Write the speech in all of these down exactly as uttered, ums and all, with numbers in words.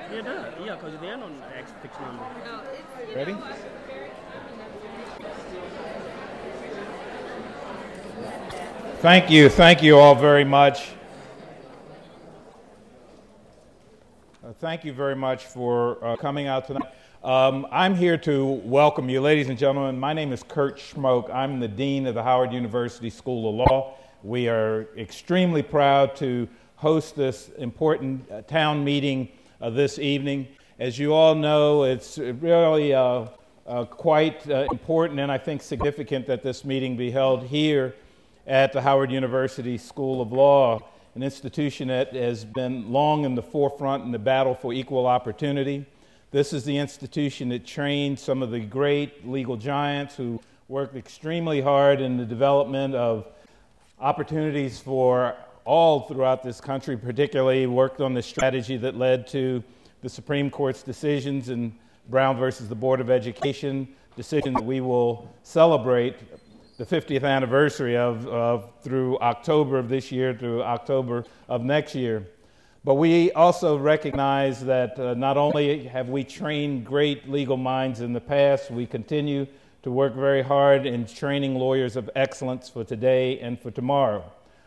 Yeah, that, yeah, because they're on X fixed number. No, it's, you Ready? know, uh, very, Thank you. Thank you all very much. Uh, thank you very much for uh, coming out tonight. Um, I'm here to welcome you, ladies and gentlemen. My name is Kurt Schmoke. I'm the Dean of the Howard University School of Law. We are extremely proud to host this important uh, town meeting uh, this evening. As you all know, it's really uh, uh, quite uh, important and I think significant that this meeting be held here at the Howard University School of Law, an institution that has been long in the forefront in the battle for equal opportunity. This is the institution that trained some of the great legal giants who worked extremely hard in the development of opportunities for all throughout this country, particularly worked on the strategy that led to the Supreme Court's decisions in Brown versus the Board of Education, decision that we will celebrate the fiftieth anniversary of, of through October of this year through October of next year. But we also recognize that uh, not only have we trained great legal minds in the past, we continue to work very hard in training lawyers of excellence for today and for tomorrow.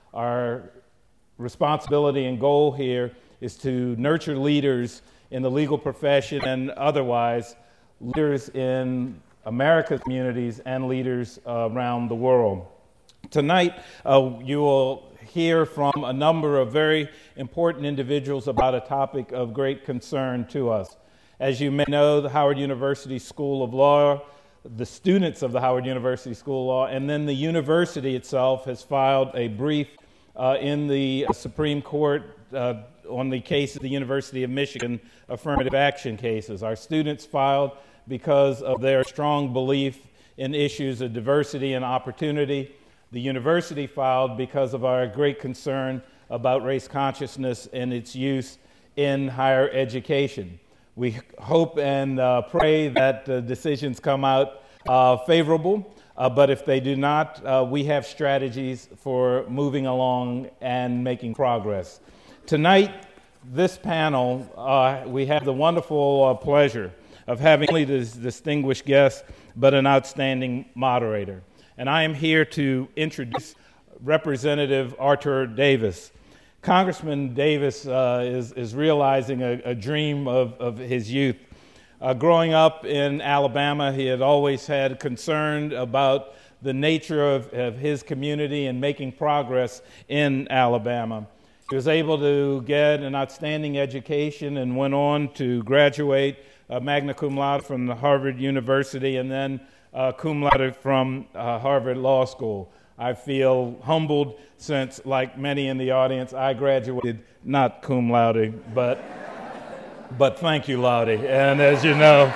Our responsibility and goal here is to nurture leaders in the legal profession and otherwise, leaders in America's communities and leaders uh, around the world. Tonight, uh, you will hear from a number of very important individuals about a topic of great concern to us. As you may know, the Howard University School of Law, the students of the Howard University School of Law, and then the university itself has filed a brief uh, in the Supreme Court uh, on the case of the University of Michigan affirmative action cases. Our students filed because of their strong belief in issues of diversity and opportunity. The university filed because of our great concern about race consciousness and its use in higher education. We hope and uh, pray that the decisions come out uh, favorable, uh, but if they do not, uh, we have strategies for moving along and making progress. Tonight, this panel, uh, we have the wonderful uh, pleasure of having not only this distinguished guest, but an outstanding moderator. And I am here to introduce Representative Arthur Davis. Congressman Davis uh, is, is realizing a, a dream of, of his youth. Uh, growing up in Alabama, he had always had concern about the nature of, of his community and making progress in Alabama. He was able to get an outstanding education and went on to graduate uh, magna cum laude from the Harvard University and then uh, cum laude from uh, Harvard Law School. I feel humbled since, like many in the audience, I graduated not cum laude, but, but thank you, laude. And as you know,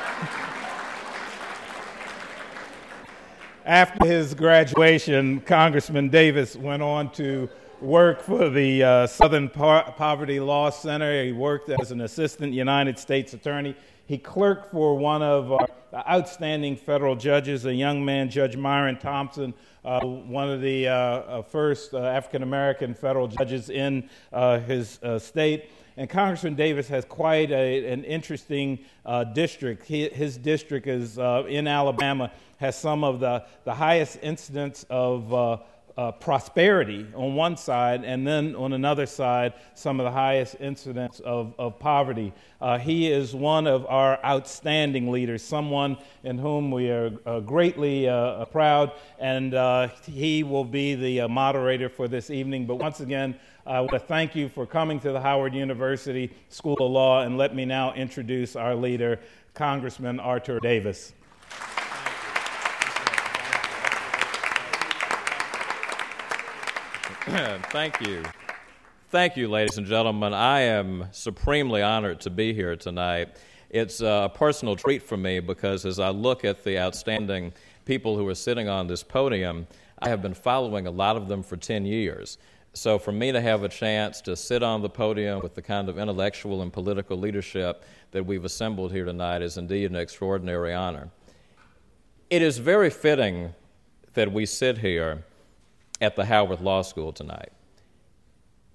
after his graduation, Congressman Davis went on to work for the uh, Southern po- Poverty Law Center. He worked as an assistant United States attorney. He clerked for one of our outstanding federal judges, a young man, Judge Myron Thompson, uh, one of the uh, uh, first uh, African-American federal judges in uh, his uh, state. And Congressman Davis has quite a, an interesting uh, district. He, his district is uh, in Alabama, has some of the, the highest incidence of uh, Uh, prosperity on one side, and then on another side, some of the highest incidence of, of poverty. Uh, he is one of our outstanding leaders, someone in whom we are uh, greatly uh, proud, and uh, he will be the uh, moderator for this evening. But once again, I want to thank you for coming to the Howard University School of Law, and let me now introduce our leader, Congressman Arthur Davis. Thank you. Thank you, ladies and gentlemen. I am supremely honored to be here tonight. It's a personal treat for me because as I look at the outstanding people who are sitting on this podium, I have been following a lot of them for ten years. So for me to have a chance to sit on the podium with the kind of intellectual and political leadership that we've assembled here tonight is indeed an extraordinary honor. It is very fitting that we sit here at the Howard Law School tonight.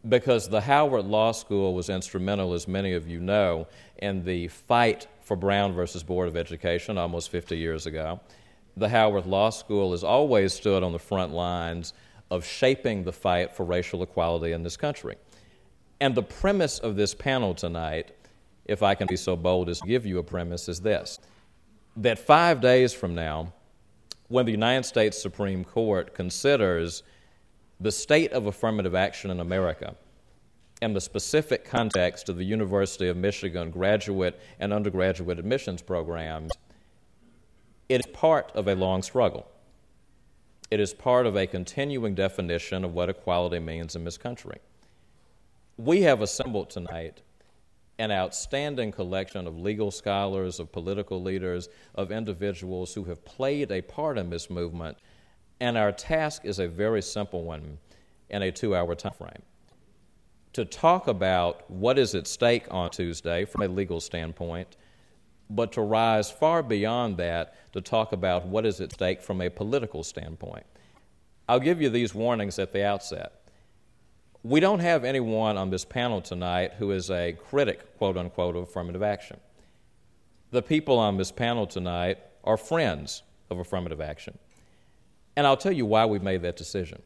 because the Howard Law School was instrumental, as many of you know, in the fight for Brown versus Board of Education almost fifty years ago. The Howard Law School has always stood on the front lines of shaping the fight for racial equality in this country. And the premise of this panel tonight, if I can be so bold as to give you a premise, is this: that five days from now, when the United States Supreme Court considers the state of affirmative action in America and the specific context of the University of Michigan graduate and undergraduate admissions programs, it is part of a long struggle. It is part of a continuing definition of what equality means in this country. We have assembled tonight an outstanding collection of legal scholars, of political leaders, of individuals who have played a part in this movement, and our task is a very simple one in a two-hour time frame: to talk about what is at stake on Tuesday from a legal standpoint, but to rise far beyond that to talk about what is at stake from a political standpoint. I'll give you these warnings at the outset. We don't have anyone on this panel tonight who is a critic, quote-unquote, of affirmative action. The people on this panel tonight are friends of affirmative action. And I'll tell you why we made that decision.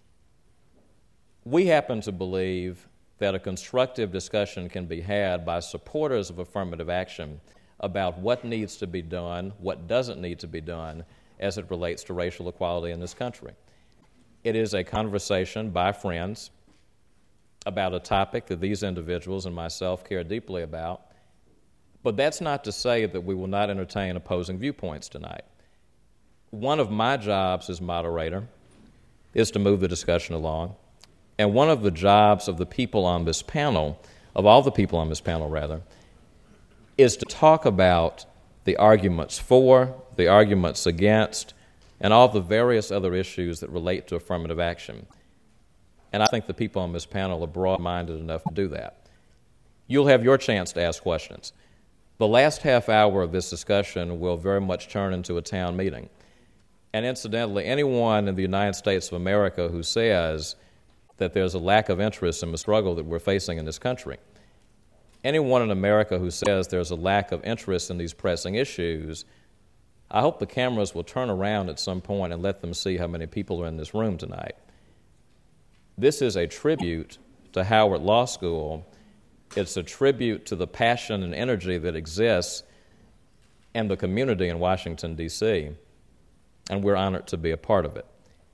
We happen to believe that a constructive discussion can be had by supporters of affirmative action about what needs to be done, what doesn't need to be done as it relates to racial equality in this country. It is a conversation by friends about a topic that these individuals and myself care deeply about, but that's not to say that we will not entertain opposing viewpoints tonight. One of my jobs as moderator is to move the discussion along, and one of the jobs of the people on this panel, of all the people on this panel rather, is to talk about the arguments for, the arguments against, and all the various other issues that relate to affirmative action. And I think the people on this panel are broad-minded enough to do that. You'll have your chance to ask questions. The last half hour of this discussion will very much turn into a town meeting. And incidentally, anyone in the United States of America who says that there's a lack of interest in the struggle that we're facing in this country, anyone in America who says there's a lack of interest in these pressing issues, I hope the cameras will turn around at some point and let them see how many people are in this room tonight. This is a tribute to Howard Law School. It's a tribute to the passion and energy that exists in the community in Washington, D C, and we're honored to be a part of it.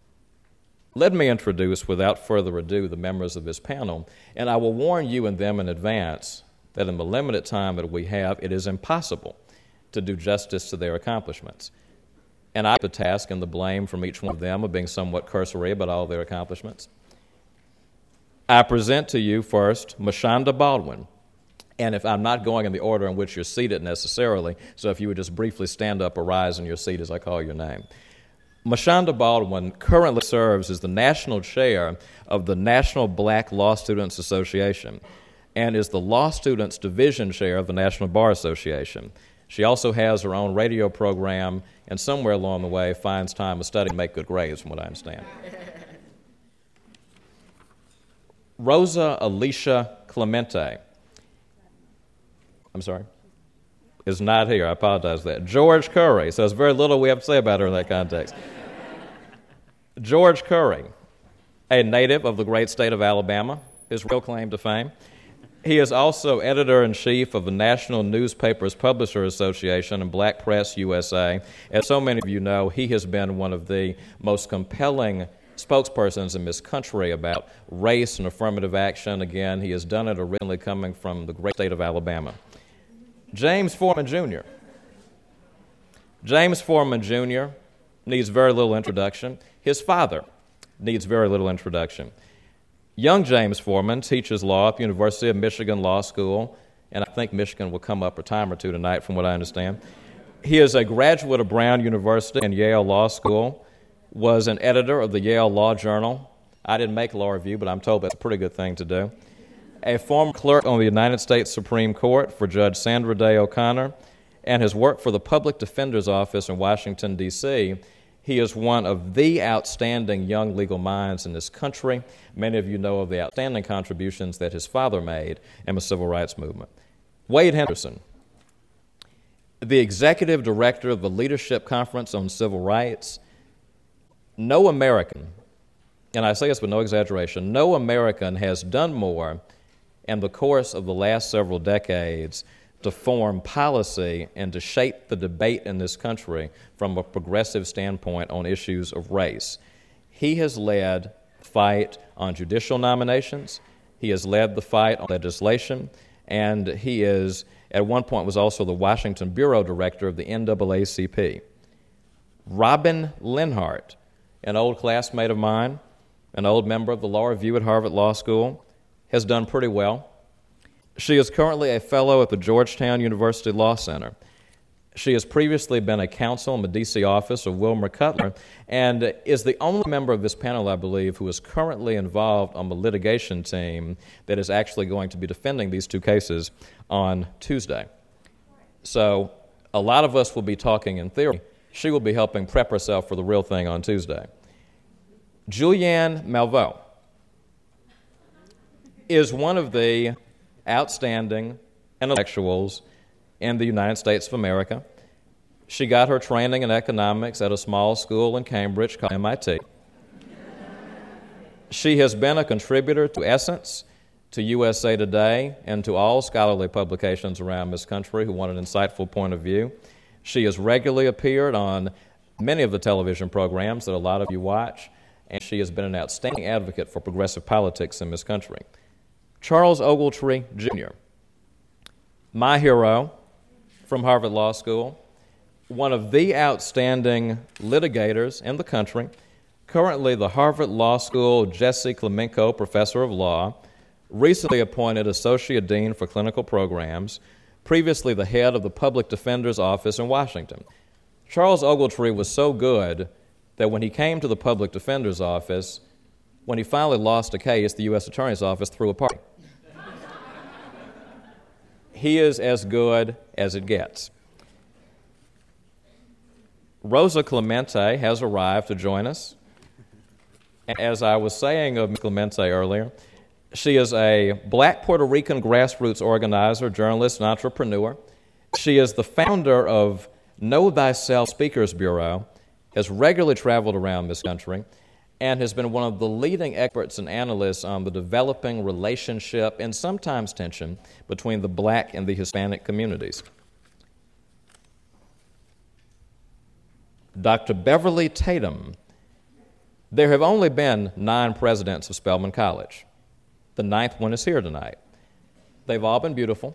Let me introduce, without further ado, the members of this panel, and I will warn you and them in advance that in the limited time that we have, it is impossible to do justice to their accomplishments. And I have the task and the blame from each one of them of being somewhat cursory about all their accomplishments. I present to you first Mashonda Baldwin, and if I'm not going in the order in which you're seated necessarily, so if you would just briefly stand up or rise in your seat as I call your name. Mashonda Baldwin currently serves as the national chair of the National Black Law Students Association and is the Law Students Division chair of the National Bar Association. She also has her own radio program and somewhere along the way finds time to study and make good grades, from what I understand. Rosa Alicia Clemente. I'm sorry? Is not here. I apologize for that. George Curry. So there's very little we have to say about her in that context. George Curry, a native of the great state of Alabama, his real claim to fame. He is also editor-in-chief of the National Newspapers Publisher Association and Black Press U S A. As so many of you know, he has been one of the most compelling spokespersons in this country about race and affirmative action. Again, he has done it originally coming from the great state of Alabama. James Forman Junior James Forman Junior needs very little introduction. His father needs very little introduction. Young James Forman teaches law at the University of Michigan Law School, and I think Michigan will come up a time or two tonight from what I understand. He is a graduate of Brown University and Yale Law School, was an editor of the Yale Law Journal. I didn't make law review, but I'm told that's a pretty good thing to do. A former clerk on the United States Supreme Court for Judge Sandra Day O'Connor, and has worked for the Public Defender's Office in Washington, D C, He is one of the outstanding young legal minds in this country. Many of you know of the outstanding contributions that his father made in the civil rights movement. Wade Henderson, the executive director of the Leadership Conference on Civil Rights. No American, and I say this with no exaggeration, no American has done more in the course of the last several decades to form policy and to shape the debate in this country from a progressive standpoint on issues of race. He has led the fight on judicial nominations. He has led the fight on legislation, and he is, at one point, was also the Washington Bureau Director of the N double A C P. Robin Lenhart, an old classmate of mine, an old member of the Law Review at Harvard Law School, has done pretty well. She is currently a fellow at the Georgetown University Law Center. She has previously been a counsel in the D C office of Wilmer Cutler and is the only member of this panel, I believe, who is currently involved on the litigation team that is actually going to be defending these two cases on Tuesday. So a lot of us will be talking in theory. She will be helping prep herself for the real thing on Tuesday. Julianne Malveaux is one of the outstanding intellectuals in the United States of America. She got her training in economics at a small school in Cambridge called M I T. She has been a contributor to Essence, to U S A Today, and to all scholarly publications around this country who want an insightful point of view. She has regularly appeared on many of the television programs that a lot of you watch, and she has been an outstanding advocate for progressive politics in this country. Charles Ogletree, Junior, my hero from Harvard Law School, one of the outstanding litigators in the country, currently the Harvard Law School Jesse Klemenko Professor of Law, recently appointed Associate Dean for Clinical Programs, previously the head of the Public Defender's Office in Washington. Charles Ogletree was so good that when he came to the Public Defender's Office, when he finally lost a case, the U S Attorney's Office threw a party. He is as good as it gets. Rosa Clemente has arrived to join us. As I was saying of Miz Clemente earlier, she is a black Puerto Rican grassroots organizer, journalist, and entrepreneur. She is the founder of Know Thyself Speakers Bureau, has regularly traveled around this country, and has been one of the leading experts and analysts on the developing relationship and sometimes tension between the black and the Hispanic communities. Doctor Beverly Tatum. There have only been nine presidents of Spelman College. The ninth one is here tonight. They've all been beautiful.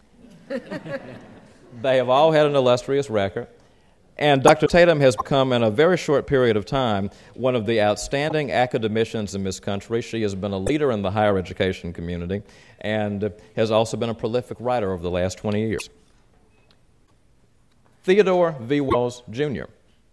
They have all had an illustrious record. And Doctor Tatum has become, in a very short period of time, one of the outstanding academicians in this country. She has been a leader in the higher education community and has also been a prolific writer over the last twenty years. Theodore V. Wells, Junior,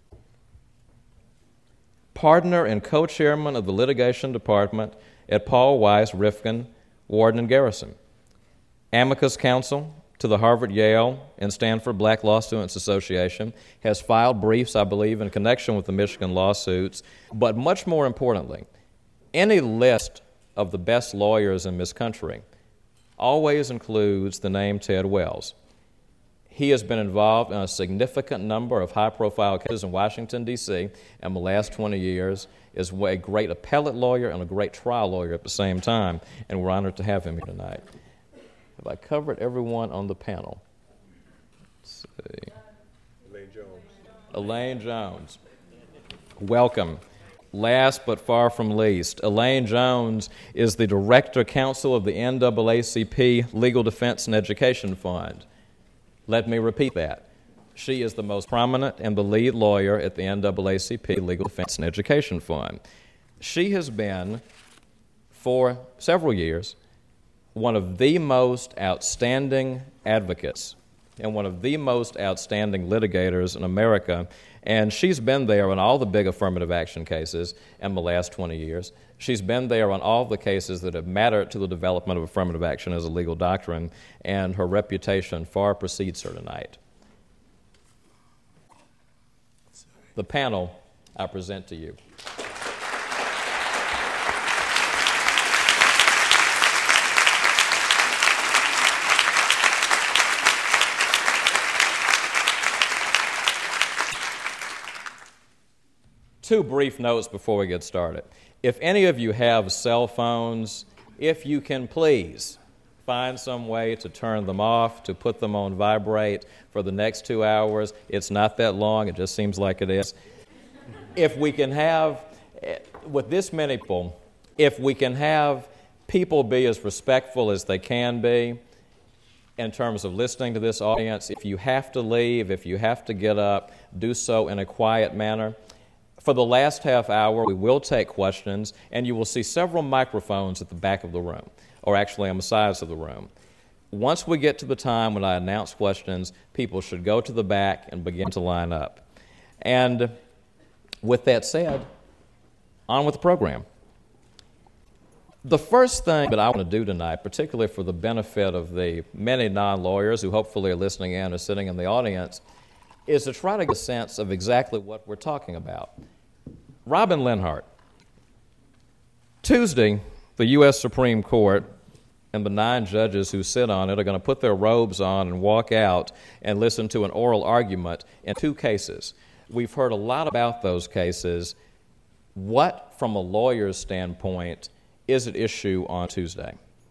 partner and co-chairman of the litigation department at Paul Weiss, Rifkin, Warden, and Garrison. Amicus counsel to the Harvard, Yale, and Stanford Black Law Students Association, has filed briefs, I believe, in connection with the Michigan lawsuits. But much more importantly, any list of the best lawyers in this country always includes the name Ted Wells. He has been involved in a significant number of high-profile cases in Washington, D C in the last twenty years, is a great appellate lawyer and a great trial lawyer at the same time, and we're honored to have him here tonight. Have I covered everyone on the panel? Let's see. Elaine Jones. Elaine Jones. Welcome. Last but far from least, Elaine Jones is the Director Counsel of the N double A C P Legal Defense and Education Fund. Let me repeat that. She is the most prominent and the lead lawyer at the N double A C P Legal Defense and Education Fund. She has been, for several years, one of the most outstanding advocates and one of the most outstanding litigators in America, and she's been there on all the big affirmative action cases in the last twenty years. She's been there on all the cases that have mattered to the development of affirmative action as a legal doctrine, and her reputation far precedes her tonight. The panel I present to you. Two brief notes before we get started. If any of you have cell phones, if you can please find some way to turn them off, to put them on vibrate for the next two hours. It's not that long, it just seems like it is. If we can have, with this many people, if we can have people be as respectful as they can be in terms of listening to this audience, if you have to leave, if you have to get up, do so in a quiet manner. For the last half hour, we will take questions, and you will see several microphones at the back of the room, or actually on the sides of the room. Once we get to the time when I announce questions, people should go to the back and begin to line up. And with that said, on with the program. The first thing that I want to do tonight, particularly for the benefit of the many non-lawyers who hopefully are listening in or sitting in the audience, is to try to get a sense of exactly what we're talking about. Robin Lenhart. Tuesday, the U S Supreme Court and the nine judges who sit on it are going to put their robes on and walk out and listen to an oral argument in two cases. We've heard a lot about those cases. What, from a lawyer's standpoint, is at issue on Tuesday?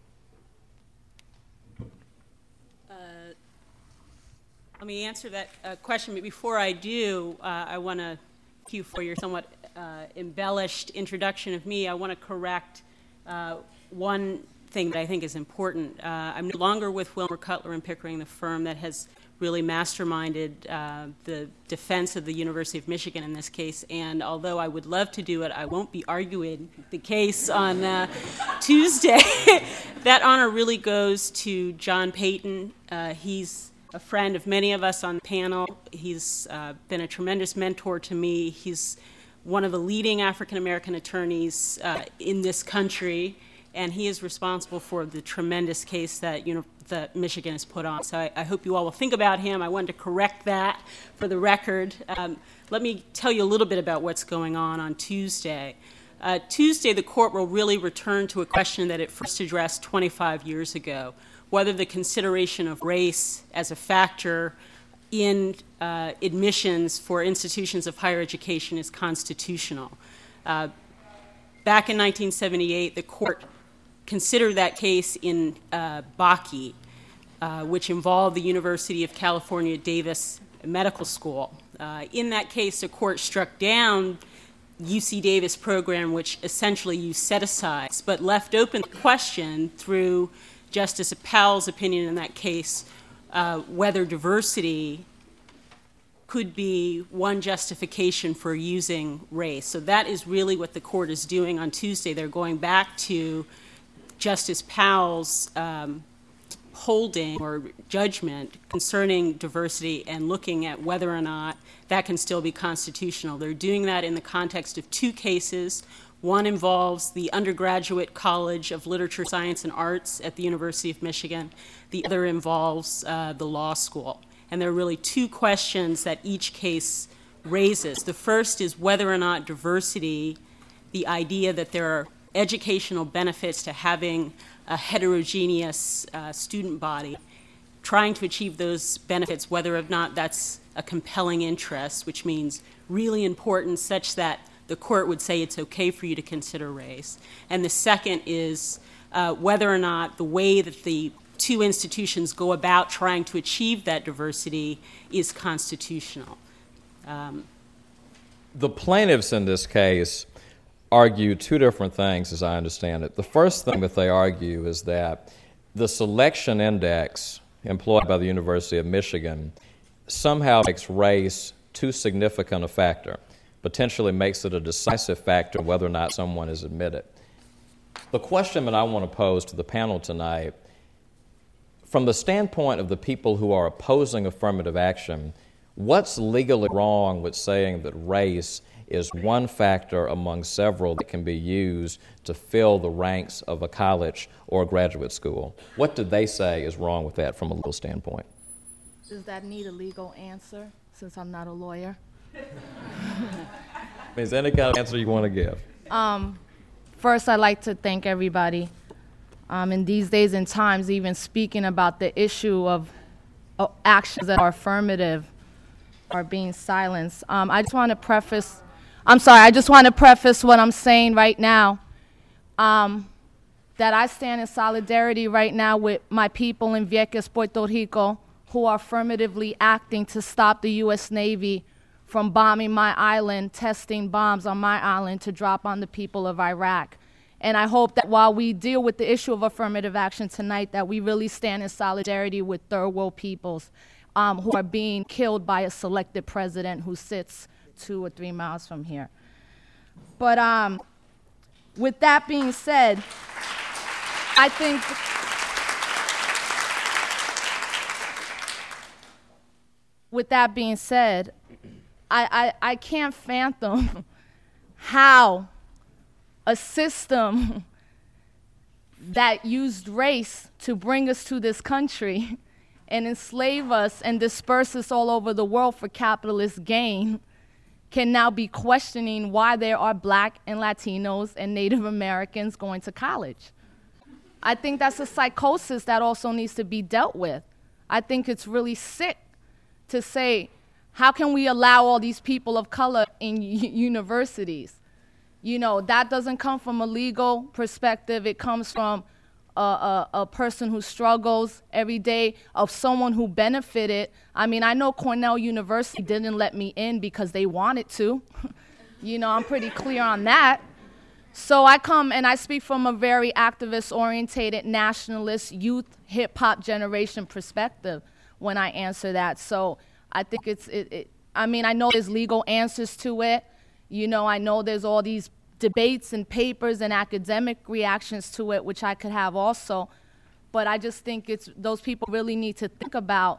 Let me answer that uh, question, but before I do, uh, I want to thank you for your somewhat uh, embellished introduction of me. I want to correct uh, one thing that I think is important. Uh, I'm no longer with Wilmer Cutler and Pickering, the firm that has really masterminded uh, the defense of the University of Michigan in this case, and although I would love to do it, I won't be arguing the case on uh, Tuesday. That honor really goes to John Payton. Uh, he's a friend of many of us on the panel. He's uh, been a tremendous mentor to me. He's one of the leading African-American attorneys uh, in this country, and he is responsible for the tremendous case that, you know, that Michigan has put on. So I, I hope you all will think about him. I wanted to correct that for the record. Um, let me tell you a little bit about what's going on on Tuesday. Uh, Tuesday, the court will really return to a question that it first addressed twenty-five years ago, whether the consideration of race as a factor in uh, admissions for institutions of higher education is constitutional. Uh, back in nineteen seventy-eight, the court considered that case in uh, Bakke, uh, which involved the University of California, Davis Medical School. Uh, in that case, the court struck down U C Davis program, which essentially used set-asides, but left open the question through Justice Appel's opinion in that case, uh, whether diversity could be one justification for using race. So that is really what the court is doing on Tuesday. They're going back to Justice Powell's um, holding or judgment concerning diversity and looking at whether or not that can still be constitutional. They're doing that in the context of two cases. One involves the Undergraduate College of Literature, Science, and Arts at the University of Michigan. The other involves uh, the law school. And there are really two questions that each case raises. The first is whether or not diversity, the idea that there are educational benefits to having a heterogeneous uh, student body, trying to achieve those benefits, whether or not that's a compelling interest, which means really important such that the court would say it's okay for you to consider race. And the second is uh, whether or not the way that the two institutions go about trying to achieve that diversity is constitutional. Um, the plaintiffs in this case argue two different things, as I understand it. The first thing that they argue is that the selection index employed by the University of Michigan somehow makes race too significant a factor, potentially makes it a decisive factor whether or not someone is admitted. The question that I want to pose to the panel tonight, from the standpoint of the people who are opposing affirmative action, what's legally wrong with saying that race is one factor among several that can be used to fill the ranks of a college or a graduate school? What do they say is wrong with that from a legal standpoint? Does that need a legal answer, since I'm not a lawyer? Is there any kind of answer you want to give? Um, first, I'd like to thank everybody. Um, in these days and times, even speaking about the issue of uh, actions that are affirmative are being silenced. Um, I just want to preface, I'm sorry, I just want to preface what I'm saying right now, um, that I stand in solidarity right now with my people in Vieques, Puerto Rico, who are affirmatively acting to stop the U S Navy from bombing my island, testing bombs on my island to drop on the people of Iraq. And I hope that while we deal with the issue of affirmative action tonight, that we really stand in solidarity with third world peoples um, who are being killed by a selected president who sits two or three miles from here. But um, with that being said, I think with that being said, I, I, I can't fathom how a system that used race to bring us to this country and enslave us and disperse us all over the world for capitalist gain can now be questioning why there are Black and Latinos and Native Americans going to college. I think that's a psychosis that also needs to be dealt with. I think it's really sick to say, how can we allow all these people of color in universities? You know, that doesn't come from a legal perspective. It comes from a, a, a person who struggles every day, of someone who benefited. I mean, I know Cornell University didn't let me in because they wanted to. You know, I'm pretty clear on that. So I come and I speak from a very activist-orientated, nationalist, youth, hip-hop generation perspective when I answer that. So I think it's, it, it, I mean, I know there's legal answers to it. You know, I know there's all these debates and papers and academic reactions to it, which I could have also. But I just think it's, those people really need to think about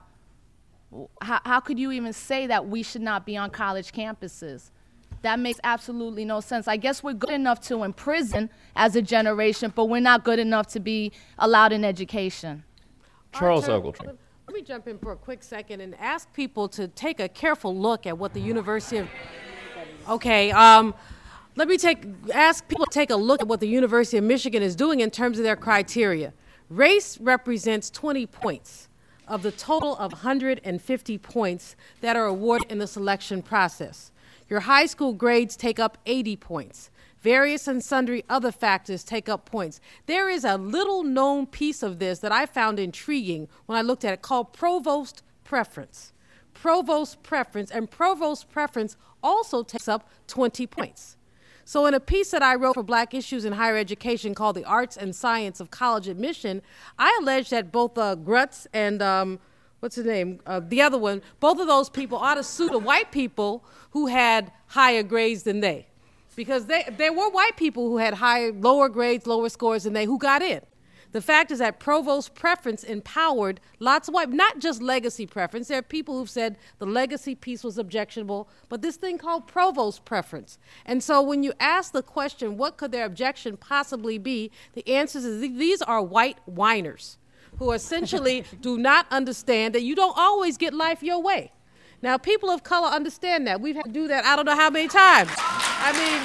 how, how could you even say that we should not be on college campuses? That makes absolutely no sense. I guess we're good enough to imprison as a generation, but we're not good enough to be allowed in education. Charles Ogletree. Let me jump in for a quick second and ask people to take a careful look at what the University of... Okay, um, let me take ask people to take a look at what the University of Michigan is doing in terms of their criteria. Race represents twenty points of the total of one hundred fifty points that are awarded in the selection process. Your high school grades take up eighty points. Various and sundry other factors take up points. There is a little known piece of this that I found intriguing when I looked at it called provost preference. Provost preference, and provost preference also takes up twenty points. So in a piece that I wrote for Black Issues in Higher Education called The Arts and Science of College Admission, I allege that both uh, Grutz and um, what's his name, uh, the other one, both of those people ought to sue the white people who had higher grades than they. Because they, there were white people who had higher, lower grades, lower scores than they, who got in. The fact is that provost preference empowered lots of white, not just legacy preference. There are people who've said the legacy piece was objectionable, but this thing called provost preference. And so when you ask the question, what could their objection possibly be, the answer is these are white whiners who essentially do not understand that you don't always get life your way. Now, people of color understand that. We've had to do that I don't know how many times. I mean,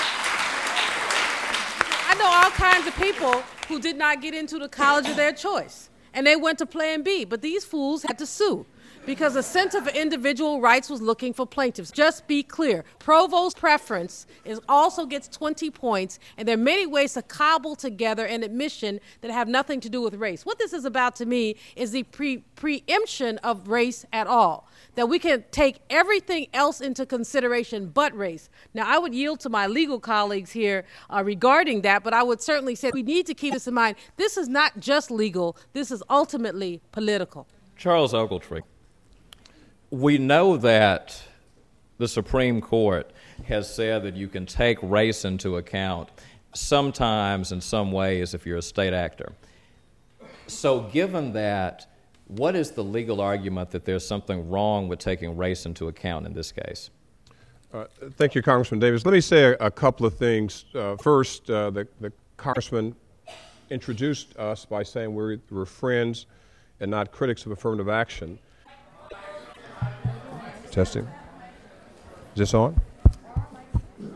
I know all kinds of people who did not get into the college of their choice, and they went to Plan B, but these fools had to sue because the Center for Individual Rights was looking for plaintiffs. Just be clear. Provost preference is also gets twenty points, and there are many ways to cobble together an admission that have nothing to do with race. What this is about to me is the pre- preemption of race at all, that we can take everything else into consideration but race. Now, I would yield to my legal colleagues here uh, regarding that, but I would certainly say we need to keep this in mind. This is not just legal. This is ultimately political. Charles Ogletree. We know that the Supreme Court has said that you can take race into account sometimes in some ways if you're a state actor. So given that, what is the legal argument that there's something wrong with taking race into account in this case? Uh, thank you, Congressman Davis. Let me say a, a couple of things. Uh, first, uh, the, the Congressman introduced us by saying we're, we're friends and not critics of affirmative action. Testing. Is this on?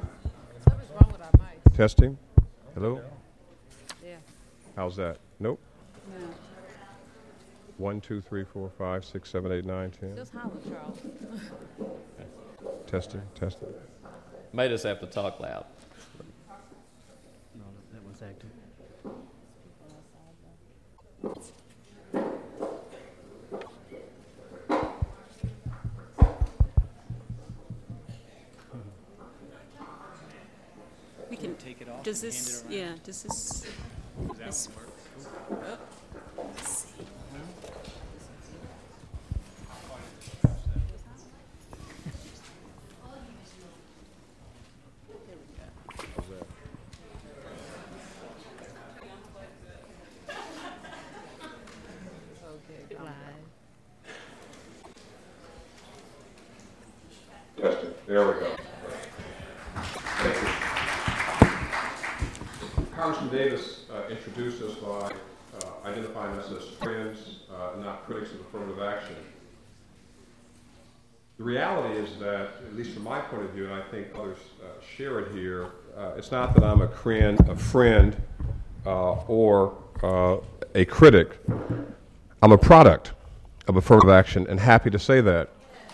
Testing. Hello? Yeah. How's that? Nope. No. One, two, three, four, five, six, seven, eight, nine, ten. Just holler, Charles. Testing, testing. May just have to talk loud. No, that one's active. We can Take it off. Does and this? hand it Yeah. Does this? around. Does that one work? Let's see. Testing. There we go. Thank you. Congressman Davis uh, introduced us by uh, identifying us as friends, uh, not critics of affirmative action. The reality is that, at least from my point of view, and I think others uh, share it here, uh, it's not that I'm a, friend, a friend uh, or uh, a critic. I'm a product of affirmative action, and happy to say that.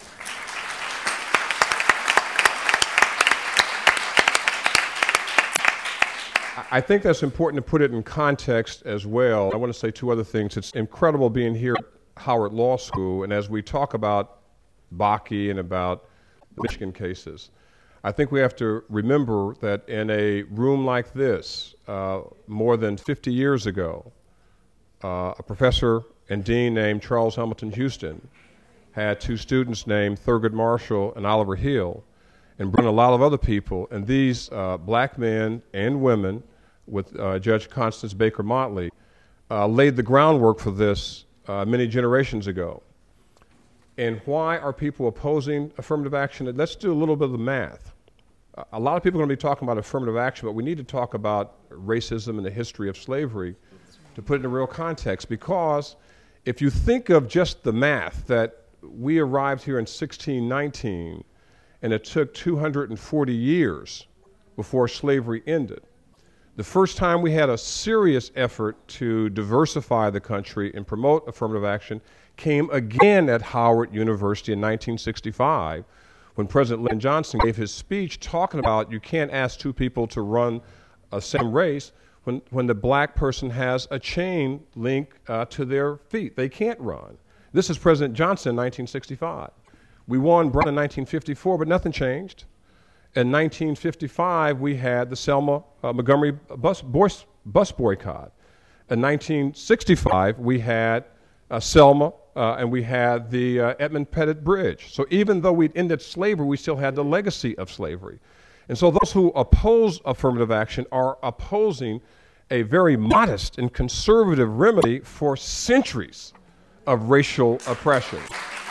I think that's important to put it in context as well. I want to say two other things. It's incredible being here at Howard Law School, and as we talk about Bakke and about the Michigan cases, I think we have to remember that in a room like this, uh, more than fifty years ago, uh, a professor and dean named Charles Hamilton Houston had two students named Thurgood Marshall and Oliver Hill, and brought in a lot of other people, and these uh, black men and women with uh, Judge Constance Baker Motley, uh, laid the groundwork for this uh, many generations ago. And why are people opposing affirmative action? Let's do a little bit of the math. Uh, a lot of people are going to be talking about affirmative action, but we need to talk about racism and the history of slavery to put it in a real context, because if you think of just the math, that we arrived here in sixteen nineteen, and it took two hundred forty years before slavery ended. The first time we had a serious effort to diversify the country and promote affirmative action came again at Howard University in nineteen sixty-five, when President Lyndon Johnson gave his speech talking about you can't ask two people to run a same race when, when the black person has a chain link uh, to their feet. They can't run. This is President Johnson in nineteen sixty-five. We won Brown in nineteen fifty-four, but nothing changed. In nineteen fifty-five, we had the Selma uh, Montgomery bus, bus, bus boycott. In nineteen sixty-five, we had uh, Selma, uh, and we had the uh, Edmund Pettit Bridge. So even though we'd ended slavery, we still had the legacy of slavery. And so those who oppose affirmative action are opposing a very modest and conservative remedy for centuries of racial oppression.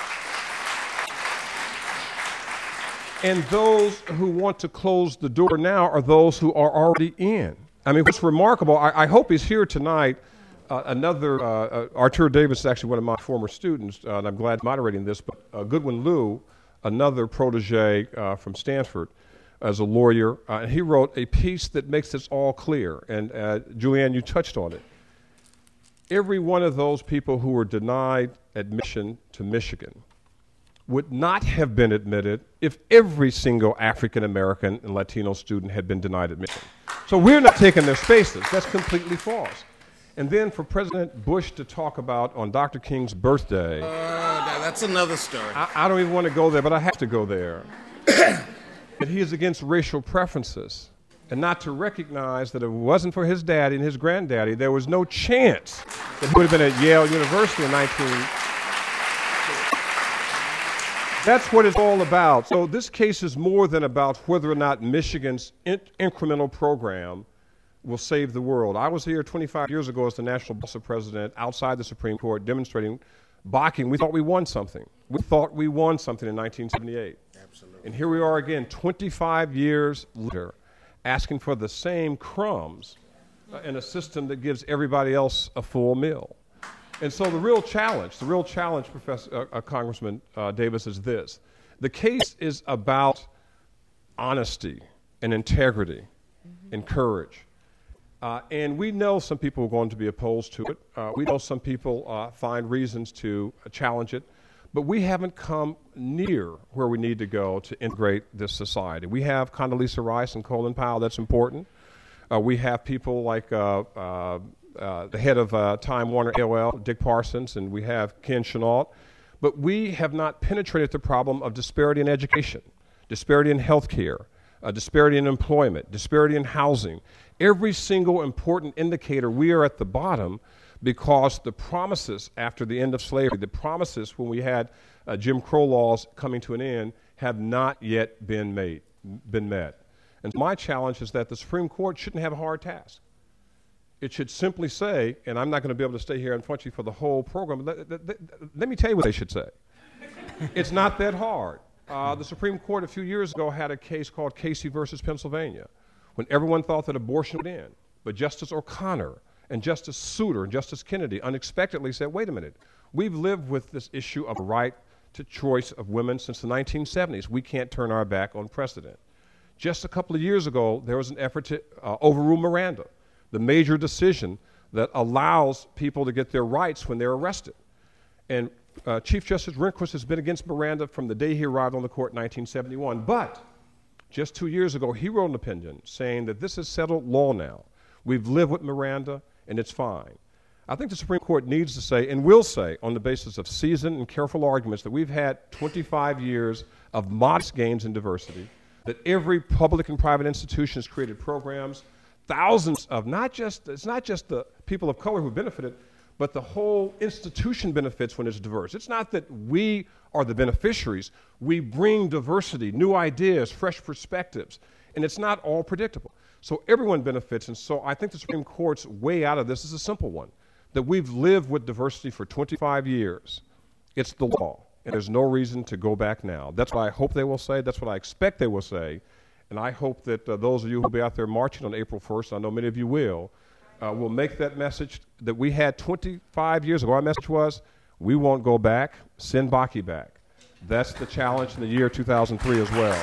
And those who want to close the door now are those who are already in. I mean, what's remarkable, I, I hope he's here tonight. Uh, another, uh, uh, Artur Davis is actually one of my former students, uh, and I'm glad moderating this, but uh, Goodwin Liu, another protege uh, from Stanford, as a lawyer, uh, and he wrote a piece that makes this all clear. And uh, Julianne, you touched on it. Every one of those people who were denied admission to Michigan would not have been admitted if every single African American and Latino student had been denied admission. So we're not taking their spaces. That's completely false. And then for President Bush to talk about on Doctor King's birthday. Uh, that's another story. I, I don't even want to go there, but I have to go there. That he is against racial preferences, and not to recognize that if it wasn't for his daddy and his granddaddy, there was no chance that he would have been at Yale University in nineteen. That's what it's all about. So this case is more than about whether or not Michigan's in- incremental program will save the world. I was here twenty-five years ago as the National Bossa President outside the Supreme Court demonstrating Bakke. We thought we won something. We thought we won something in nineteen seventy-eight. Absolutely. And here we are again, twenty-five years later, asking for the same crumbs uh, in a system that gives everybody else a full meal. And so the real challenge, the real challenge, Professor uh, uh, Congressman uh, Davis, is this. The case is about honesty and integrity encourage. Uh, and we know some people are going to be opposed to it. Uh, we know some people uh, find reasons to uh, challenge it. But we haven't come near where we need to go to integrate this society. We have Condoleezza Rice and Colin Powell. That's important. Uh, we have people like uh, uh, uh, the head of uh, Time Warner A O L, Dick Parsons, and we have Ken Chenault. But we have not penetrated the problem of disparity in education, disparity in health care, uh, disparity in employment, disparity in housing. Every single important indicator, we are at the bottom because the promises after the end of slavery, the promises when we had uh, Jim Crow laws coming to an end, have not yet been made, been met. And my challenge is that the Supreme Court shouldn't have a hard task. It should simply say, and I'm not going to be able to stay here and front you for the whole program, but let, let, let me tell you what they should say. It's not that hard. Uh, the Supreme Court a few years ago had a case called Casey versus Pennsylvania, when everyone thought that abortion would end. But Justice O'Connor and Justice Souter and Justice Kennedy unexpectedly said, wait a minute, we've lived with this issue of the right to choice of women since the nineteen seventies. We can't turn our back on precedent. Just a couple of years ago, there was an effort to uh, overrule Miranda, the major decision that allows people to get their rights when they're arrested. And uh, Chief Justice Rehnquist has been against Miranda from the day he arrived on the court in nineteen seventy-one. But just two years ago, he wrote an opinion saying that this is settled law now. We've lived with Miranda, and it's fine. I think the Supreme Court needs to say, and will say, on the basis of seasoned and careful arguments, that we've had twenty-five years of modest gains in diversity, that every public and private institution has created programs, thousands of not just, it's not just the people of color who benefited, but the whole institution benefits when it's diverse. It's not that we are the beneficiaries. We bring diversity, new ideas, fresh perspectives, and it's not all predictable. So everyone benefits, and so I think the Supreme Court's way out of this is a simple one, that we've lived with diversity for twenty-five years. It's the law, and there's no reason to go back now. That's what I hope they will say. That's what I expect they will say, and I hope that uh, those of you who will be out there marching on April first, I know many of you will, uh, will make that message that we had twenty-five years ago. Our message was, we won't go back, send Bakke back. That's the challenge in the year two thousand three as well.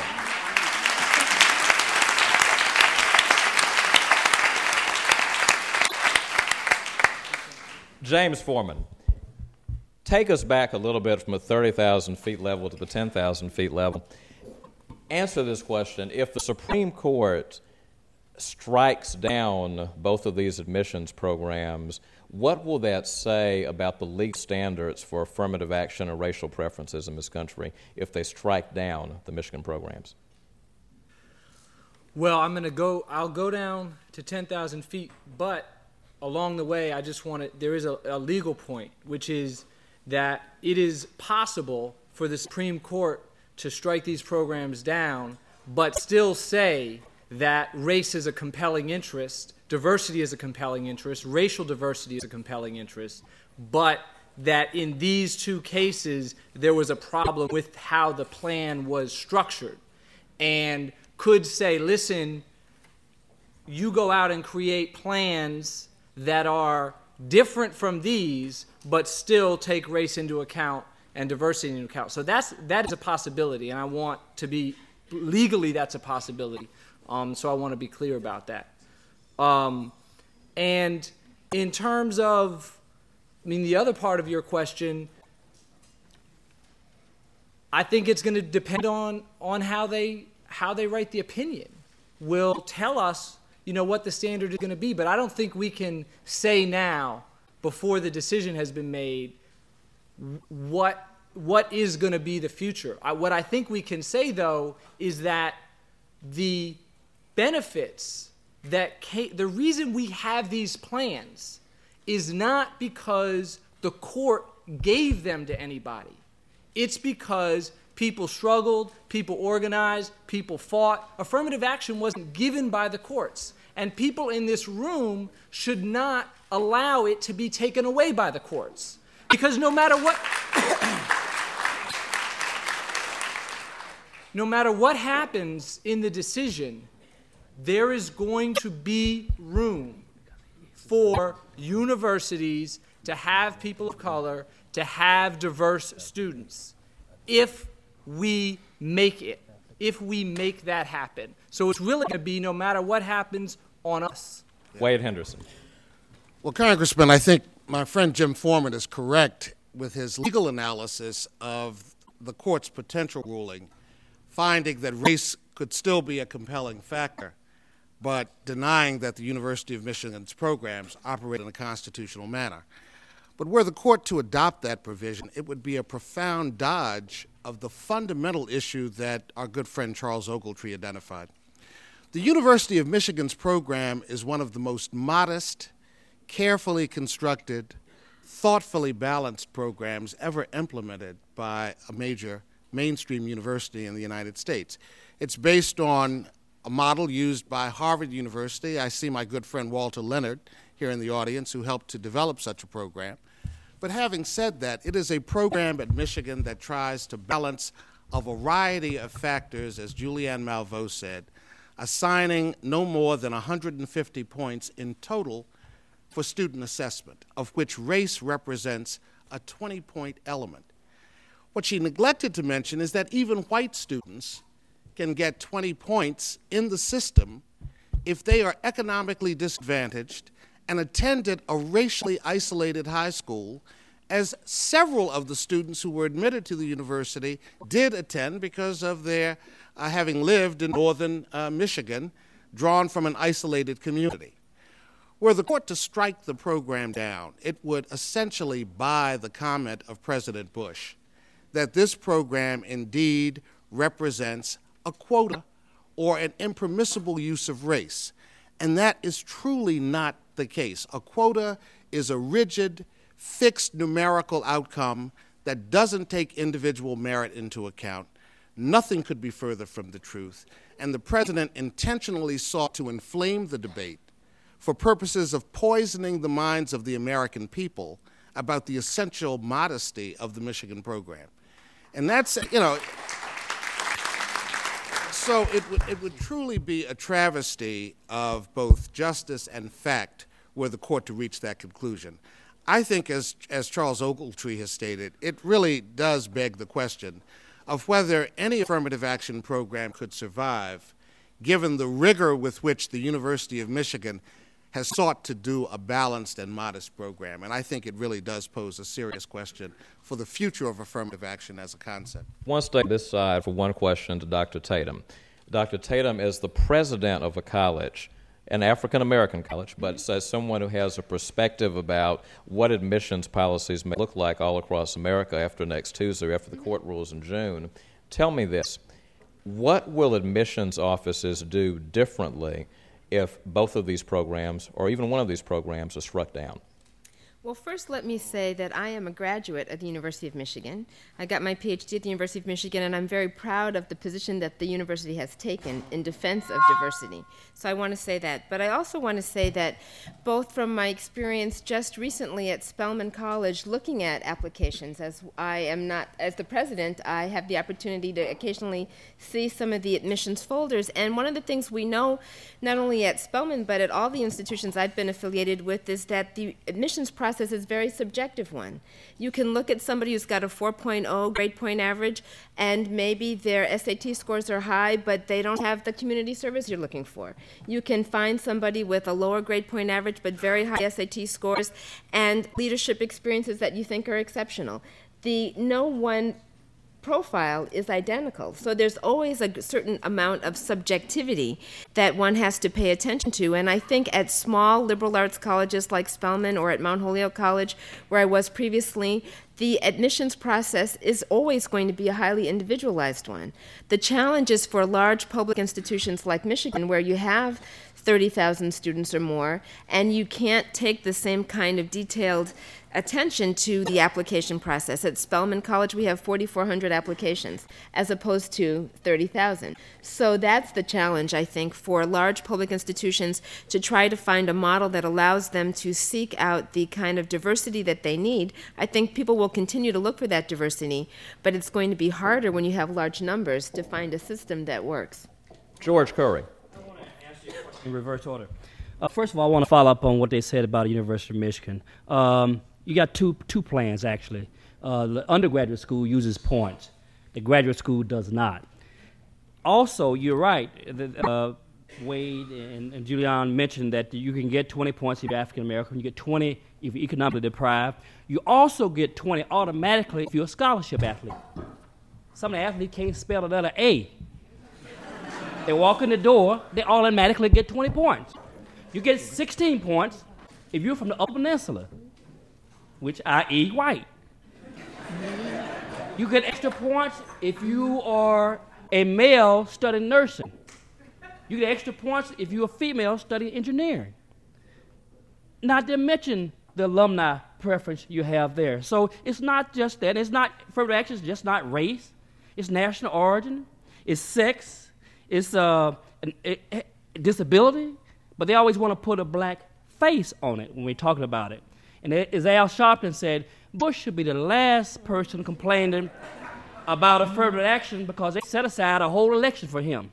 James Foreman, take us back a little bit from the thirty thousand feet level to the ten thousand feet level. Answer this question. If the Supreme Court strikes down both of these admissions programs, what will that say about the legal standards for affirmative action and racial preferences in this country if they strike down the Michigan programs? Well, I'm going to go, I'll go down to ten thousand feet, but along the way, I just want to, there is a, a legal point, which is that it is possible for the Supreme Court to strike these programs down, but still say that race is a compelling interest, diversity is a compelling interest, racial diversity is a compelling interest, but that in these two cases, there was a problem with how the plan was structured, and could say, listen, you go out and create plans that are different from these, but still take race into account and diversity into account. So that's, that is a possibility, and I want to be, legally that's a possibility. Um, so I want to be clear about that. Um, and in terms of, I mean, the other part of your question, I think it's going to depend on, on how they, how they write the opinion. Will tell us, you know, what the standard is going to be. But I don't think we can say now, before the decision has been made, what what is going to be the future. I, what I think we can say, though, is that the benefits that came, the reason we have these plans is not because the court gave them to anybody. It's because people struggled, people organized, people fought. Affirmative action wasn't given by the courts. And people in this room should not allow it to be taken away by the courts. Because no matter what, no matter what happens in the decision, there is going to be room for universities to have people of color, to have diverse students, if we make it if we make that happen. So it's really going to be no matter what happens on us. Wade Henderson. Well, Congressman, I think my friend Jim Foreman is correct with his legal analysis of the court's potential ruling, finding that race could still be a compelling factor, but denying that the University of Michigan's programs operate in a constitutional manner. But were the court to adopt that provision, it would be a profound dodge of the fundamental issue that our good friend Charles Ogletree identified. The University of Michigan's program is one of the most modest, carefully constructed, thoughtfully balanced programs ever implemented by a major mainstream university in the United States. It's based on a model used by Harvard University. I see my good friend Walter Leonard here in the audience who helped to develop such a program. But having said that, it is a program at Michigan that tries to balance a variety of factors, as Julianne Malveaux said, assigning no more than one hundred fifty points in total for student assessment, of which race represents a twenty-point element. What she neglected to mention is that even white students can get twenty points in the system if they are economically disadvantaged and attended a racially isolated high school, as several of the students who were admitted to the university did attend because of their uh, having lived in northern uh, Michigan, drawn from an isolated community. Were the court to strike the program down, it would essentially buy the comment of President Bush that this program indeed represents a quota or an impermissible use of race. And that is truly not the case. A quota is a rigid, fixed numerical outcome that doesn't take individual merit into account. Nothing could be further from the truth. And the president intentionally sought to inflame the debate for purposes of poisoning the minds of the American people about the essential modesty of the Michigan program. And that's, you know, so it would, it would truly be a travesty of both justice and fact were the court to reach that conclusion. I think, as, as Charles Ogletree has stated, it really does beg the question of whether any affirmative action program could survive given the rigor with which the University of Michigan has sought to do a balanced and modest program. And I think it really does pose a serious question for the future of affirmative action as a concept. I want to stay this side for one question to Doctor Tatum. Doctor Tatum is the president of a college, an African-American college, but as someone who has a perspective about what admissions policies may look like all across America after next Tuesday, after the court rules in June. Tell me this. What will admissions offices do differently if both of these programs, or even one of these programs, is struck down? Well, first let me say that I am a graduate at the University of Michigan. I got my P H D at the University of Michigan, and I'm very proud of the position that the university has taken in defense of diversity. So I want to say that. But I also want to say that both from my experience just recently at Spelman College looking at applications, as I am not, as the president, I have the opportunity to occasionally see some of the admissions folders. And one of the things we know, not only at Spelman, but at all the institutions I've been affiliated with, is that the admissions process is a very subjective one. You can look at somebody who's got a four point oh grade point average, and maybe their S A T scores are high, but they don't have the community service you're looking for. You can find somebody with a lower grade point average, but very high S A T scores and leadership experiences that you think are exceptional. The no one profile is identical. So there's always a certain amount of subjectivity that one has to pay attention to. And I think at small liberal arts colleges like Spelman or at Mount Holyoke College, where I was previously, the admissions process is always going to be a highly individualized one. The challenge is for large public institutions like Michigan, where you have thirty thousand students or more, and you can't take the same kind of detailed attention to the application process. At Spelman College, we have forty-four hundred applications as opposed to thirty thousand. So that's the challenge, I think, for large public institutions to try to find a model that allows them to seek out the kind of diversity that they need. I think people will continue to look for that diversity, but it's going to be harder when you have large numbers to find a system that works. George Curry. I want to answer your question in reverse order. Uh, first of all, I want to follow up on what they said about the University of Michigan. Um, You got two two plans, actually. Uh, the undergraduate school uses points. The graduate school does not. also, you're right. The, uh, Wade and, and Julian mentioned that you can get twenty points if you're African American. You get twenty if you're economically deprived. You also get twenty automatically if you're a scholarship athlete. Some of the athletes can't spell the letter A. They walk in the door, they automatically get twenty points. You get sixteen points if you're from the Upper Peninsula, which that is white. You get extra points if you are a male studying nursing. You get extra points if you're a female studying engineering. Not to mention the alumni preference you have there. So it's not just that. It's not, affirmative action is just not race. It's national origin. It's sex. It's uh, an, a, a disability. But they always want to put a black face on it when we're talking about it. And as Al Sharpton said, Bush should be the last person complaining about affirmative action because they set aside a whole election for him.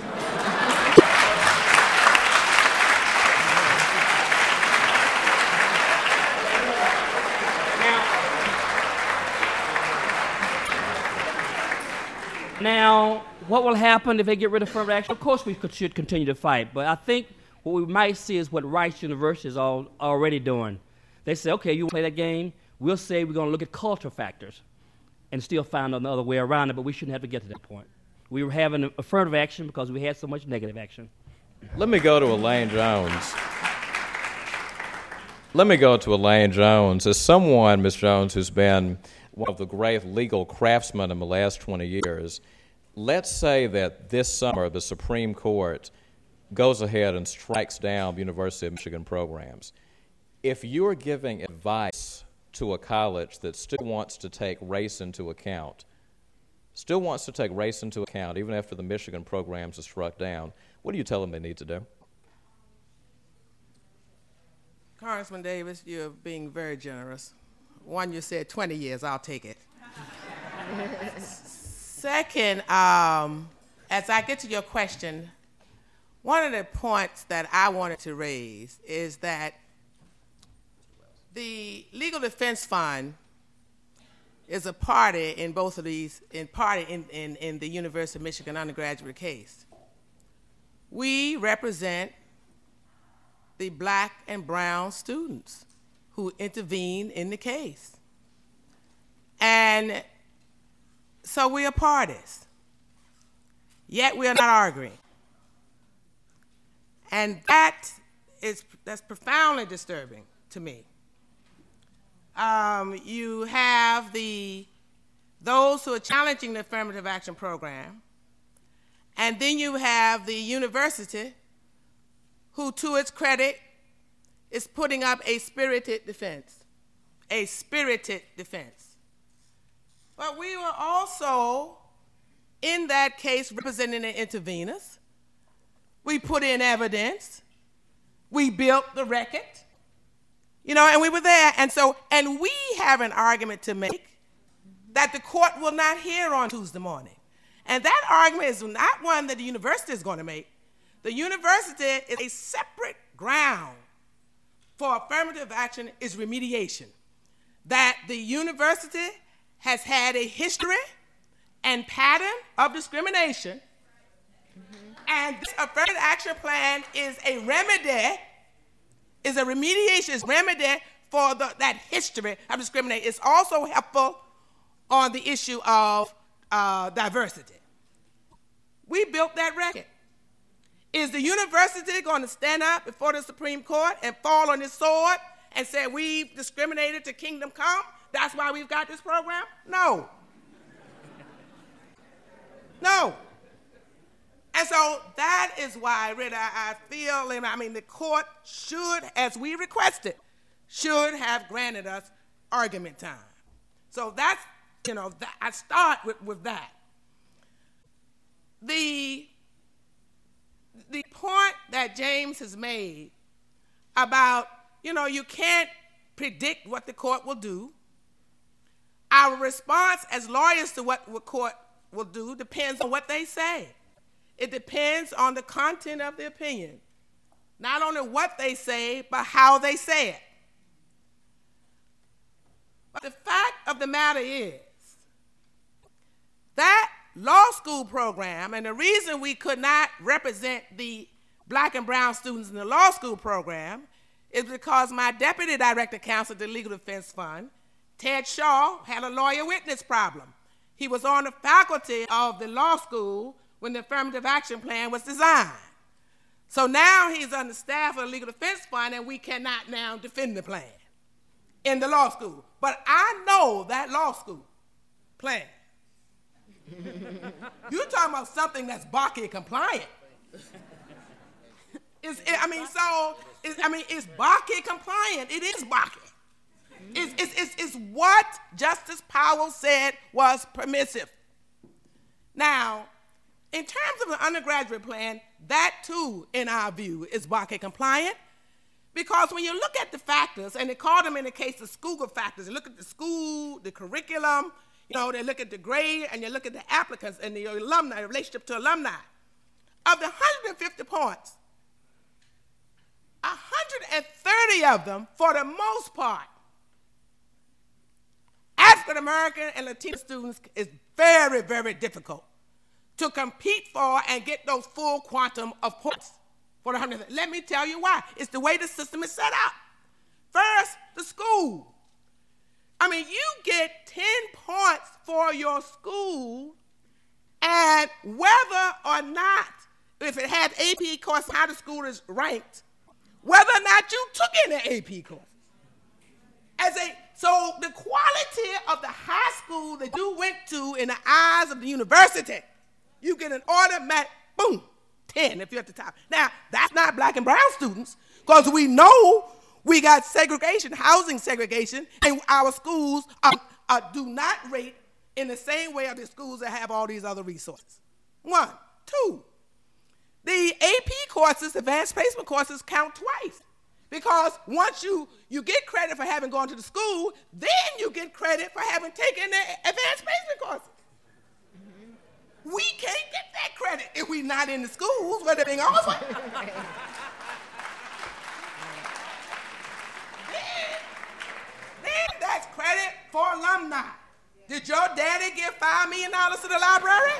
Now, what will happen if they get rid of affirmative action? Of course, we could, should continue to fight, but I think what we might see is what Rice University is all, already doing. They say, okay, you want to play that game? We'll say we're going to look at cultural factors and still find another way around it, but we shouldn't have to get to that point. We were having affirmative action because we had so much negative action. Let me go to Elaine Jones. Let me go to Elaine Jones. As someone, Miz Jones, who's been one of the great legal craftsmen in the last twenty years, let's say that this summer the Supreme Court goes ahead and strikes down the University of Michigan programs. If you're giving advice to a college that still wants to take race into account, still wants to take race into account even after the Michigan programs are struck down, what do you tell them they need to do? Congressman Davis, you're being very generous. One, you said twenty years, I'll take it. Second, um, as I get to your question, one of the points that I wanted to raise is that the Legal Defense Fund is a party in both of these, in party in, in, in the University of Michigan undergraduate case. We represent the black and brown students who intervened in the case. And so we are parties, yet we are not arguing. And that is, that's profoundly disturbing to me. Um, you have the, those who are challenging the affirmative action program, and then you have the university who, to its credit, is putting up a spirited defense, a spirited defense. But we were also, in that case, representing the interveners. We put in evidence. We built the record. You know, and we were there. And so, and we have an argument to make that the court will not hear on Tuesday morning. And that argument is not one that the university is going to make. The university is a separate ground for affirmative action is remediation. That the university has had a history and pattern of discrimination, mm-hmm. and this affirmative action plan is a remedy, is a remediation, is remedy for the, that history of discrimination. It's also helpful on the issue of uh, diversity. We built that record. Is the university going to stand up before the Supreme Court and fall on its sword and say we've discriminated to kingdom come? That's why we've got this program? No. No. And so that is why, really, I feel, and I mean, the court should, as we requested, should have granted us argument time. So that's, you know, that, I start with, with that. The The point that James has made about, you know, you can't predict what the court will do. Our response as lawyers to what the court will do depends on what they say. It depends on the content of the opinion. Not only what they say, but how they say it. But the fact of the matter is that law school program, and the reason we could not represent the black and brown students in the law school program is because my deputy director counsel at the Legal Defense Fund, Ted Shaw, had a lawyer witness problem. He was on the faculty of the law school when the affirmative action plan was designed. So now he's on the staff of the Legal Defense Fund, and we cannot now defend the plan in the law school. But I know that law school plan. You're talking about something that's B A C A compliant. It's, it, I mean, so, it, I mean, it's B A C A compliant. It is B A C A. It's, it's, it's, it's what Justice Powell said was permissive. Now, in terms of the undergraduate plan, that too, in our view, is B A C A compliant, because when you look at the factors, and they call them in the case of Scooger factors, you look at the school, the curriculum, you know, they look at the grade, and you look at the applicants and the alumni, relationship to alumni. Of the one hundred fifty points, one hundred thirty of them, for the most part, African American and Latino students, is very, very difficult to compete for and get those full quantum of points for the one hundred. Let me tell you why. It's the way the system is set up. First, the school. I mean, you get ten points for your school, and whether or not, if it had A P courses, how the school is ranked, whether or not you took any A P courses. As a, so the quality of the high school that you went to in the eyes of the university, you get an automatic, boom, ten if you're at the top. Now, that's not black and brown students, because we know we got segregation, housing segregation, and our schools are, are, do not rate in the same way of the schools that have all these other resources. One. Two, the A P courses, advanced placement courses, count twice. Because once you, you get credit for having gone to the school, then you get credit for having taken the advanced placement courses. Mm-hmm. We can't get that credit if we're not in the schools where they're being offered. then, then that's credit for alumni. Did your daddy give five million dollars to the library?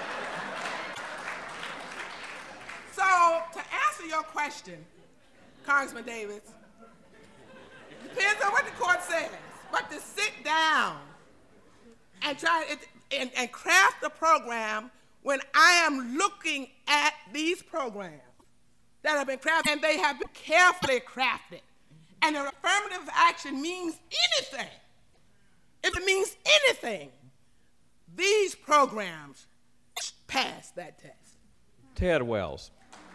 So, to answer your question, Congressman Davis, depends on what the court says, but to sit down and try it, and, and craft a program when I am looking at these programs that have been crafted, and they have been carefully crafted, and an affirmative action means anything, if it means anything, these programs pass that test. Ted Wells.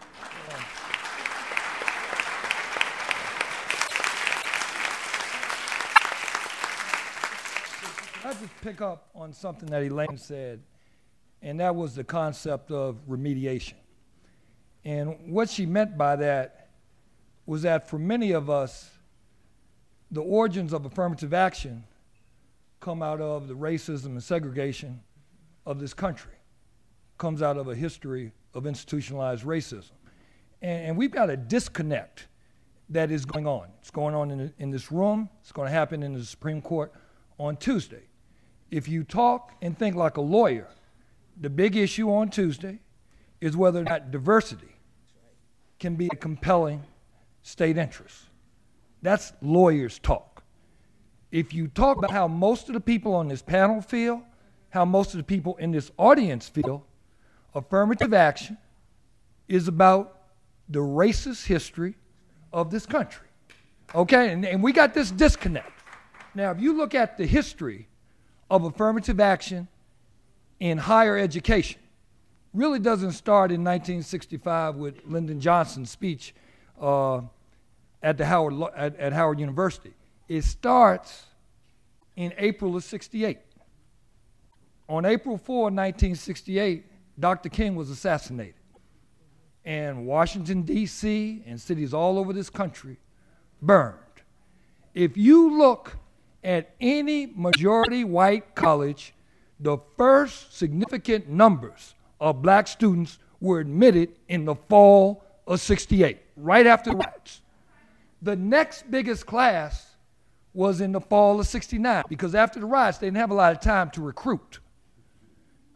I'd just pick up on something that Elaine said, and that was the concept of remediation. And what she meant by that was that for many of us, the origins of affirmative action come out of the racism and segregation of this country, comes out of a history of institutionalized racism. And, and we've got a disconnect that is going on. It's going on in, in this room. It's going to happen in the Supreme Court on Tuesday. If you talk and think like a lawyer, the big issue on Tuesday is whether or not diversity can be a compelling state interest. That's lawyers' talk. If you talk about how most of the people on this panel feel, how most of the people in this audience feel, affirmative action is about the racist history of this country. Okay, and, and we got this disconnect. Now, if you look at the history of affirmative action in higher education, really doesn't start in nineteen sixty-five with Lyndon Johnson's speech uh, at, the Howard, at, at Howard University. It starts in April of sixty-eight. On April fourth, nineteen sixty-eight, Doctor King was assassinated. And Washington, D C, and cities all over this country burned. If you look at any majority white college, the first significant numbers of black students were admitted in the fall of sixty-eight, right after the riots. The next biggest class was in the fall of sixty-nine, because after the riots, they didn't have a lot of time to recruit.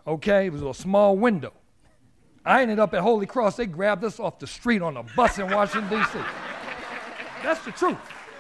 Okay, it was a small window. I ended up at Holy Cross. They grabbed us off the street on a bus in Washington, D C That's the truth.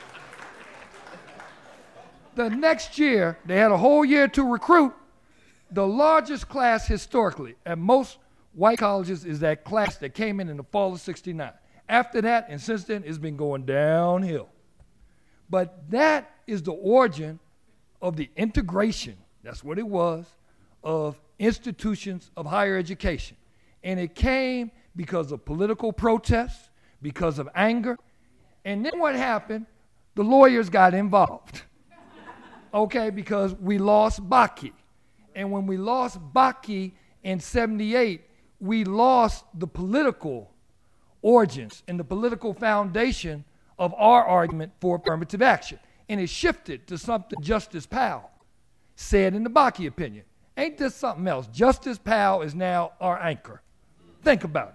The next year, they had a whole year to recruit. The largest class historically at most white colleges is that class that came in in the fall of sixty-nine. After that, and since then, it's been going downhill. But that is the origin of the integration, that's what it was, of institutions of higher education. And it came because of political protests, because of anger. And then what happened? The lawyers got involved. Okay, because we lost Bakke. And when we lost Bakke in seventy-eight, we lost the political origins and the political foundation of our argument for affirmative action. And it shifted to something Justice Powell said in the Bakke opinion. Ain't this something else? Justice Powell is now our anchor. Think about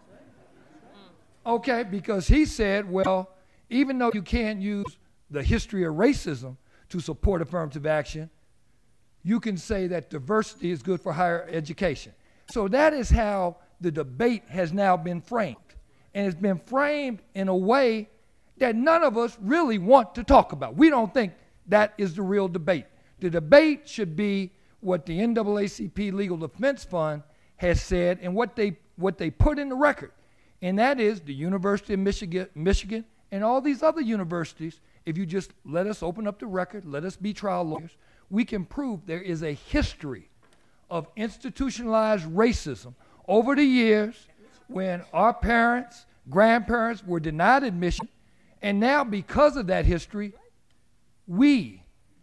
it. Okay, because he said, well, even though you can't use the history of racism to support affirmative action, you can say that diversity is good for higher education. So that is how the debate has now been framed. And it's been framed in a way that none of us really want to talk about. We don't think that is the real debate. The debate should be what the N double A C P Legal Defense Fund has said and what they what they put in the record. And that is the University of Michigan, Michigan and all these other universities, if you just let us open up the record, let us be trial lawyers, we can prove there is a history of institutionalized racism over the years when our parents, grandparents were denied admission, and now because of that history, we,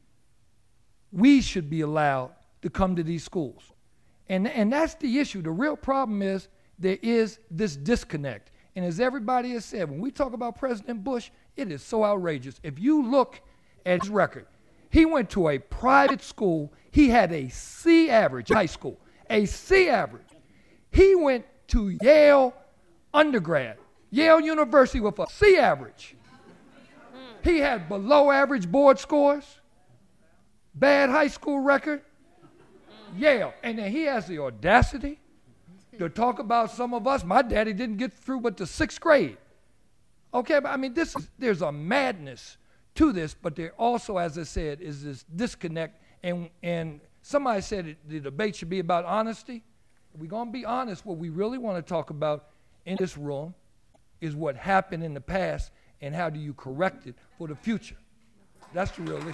we should be allowed to come to these schools. And, and that's the issue. The real problem is there is this disconnect. And as everybody has said, when we talk about President Bush, it is so outrageous. If you look at his record, he went to a private school. He had a C average, high school, a C average. He went to Yale undergrad, Yale University with a C average. He had below average board scores, bad high school record, Yale. And then he has the audacity to talk about some of us. My daddy didn't get through but the sixth grade. Okay, but I mean, this is, there's a madness to this, but there also, as I said, is this disconnect. And, and somebody said it, the debate should be about honesty. If we're going to be honest, what we really want to talk about in this room is what happened in the past and how do you correct it for the future. That's the real issue.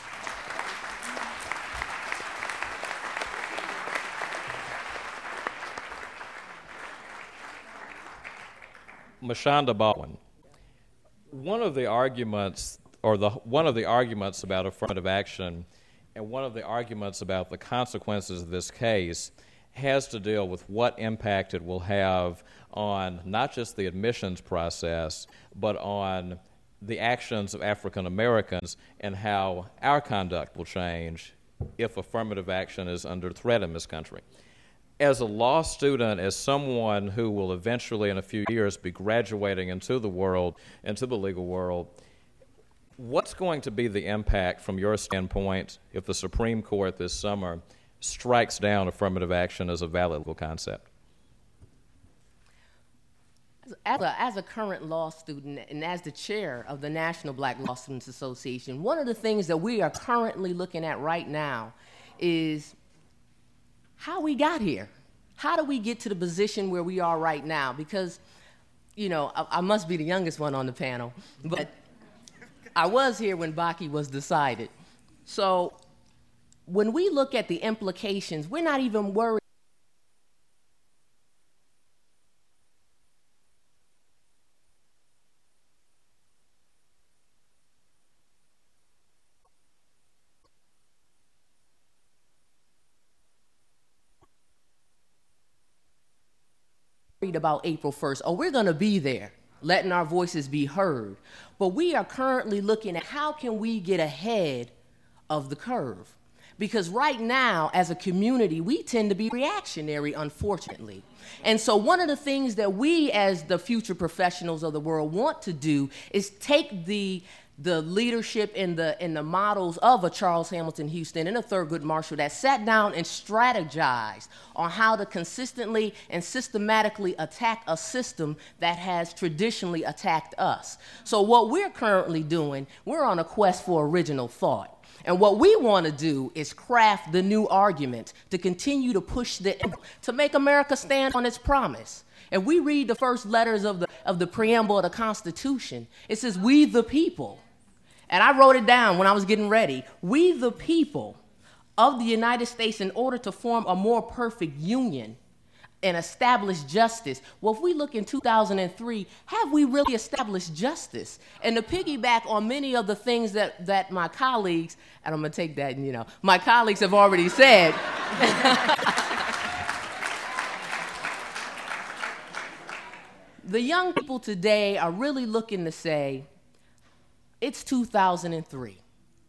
Mashonda Baldwin, one of the arguments, or the one of the arguments about affirmative action, and one of the arguments about the consequences of this case has to deal with what impact it will have on not just the admissions process, but on the actions of African Americans and how our conduct will change if affirmative action is under threat in this country. As a law student, as someone who will eventually in a few years be graduating into the world, into the legal world, what's going to be the impact from your standpoint if the Supreme Court this summer strikes down affirmative action as a valid legal concept? As a, as a current law student and as the chair of the National Black Law Students Association, one of the things that we are currently looking at right now is how we got here. How do we get to the position where we are right now? Because, you know, I, I must be the youngest one on the panel, but I was here when Bakke was decided. So when we look at the implications, we're not even worried about April first. Oh, we're going to be there, letting our voices be heard. But we are currently looking at how can we get ahead of the curve. Because right now, as a community, we tend to be reactionary, unfortunately. And so one of the things that we, as the future professionals of the world, want to do is take the the leadership and the, and the models of a Charles Hamilton Houston and a Thurgood Marshall that sat down and strategized on how to consistently and systematically attack a system that has traditionally attacked us. So what we're currently doing, we're on a quest for original thought. And what we want to do is craft the new argument to continue to push the, to make America stand on its promise. And we read the first letters of the, of the preamble of the Constitution. It says, we the people. And I wrote it down when I was getting ready. We the people of the United States, in order to form a more perfect union and establish justice. Well, if we look in two thousand three, have we really established justice? And to piggyback on many of the things that, that my colleagues, and I'm going to take that, you know, my colleagues have already said. The young people today are really looking to say, it's two thousand three.